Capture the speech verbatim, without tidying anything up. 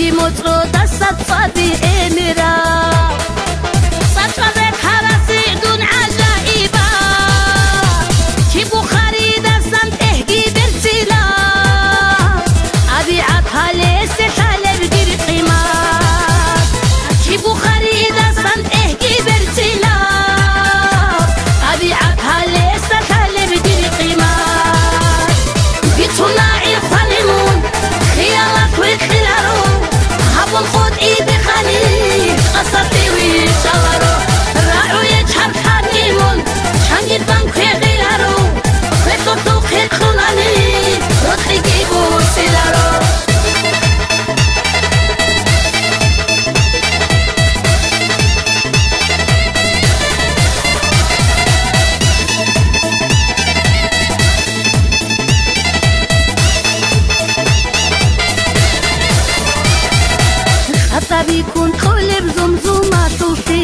بگی مطرو دستت صدی امیرا سطفه کرسی دون عجائبا کی بو خرید ازن اهگی برسیلا ابیعت حالی ستاله بگیر قیمت کی بو خرید ازن اهگی برسیلا ابیعت حالی ستاله بگیر قیمت بیتونایی خانمون خیالت و خیلارو هبون خود ای بخانی قصدی وی شوارو رعوی چرخانیمون چنگید بانکوی غیلارو خیطو تو خیط خونانی رتخیگی بو سیلارو خطبی کن قلب زمزومات و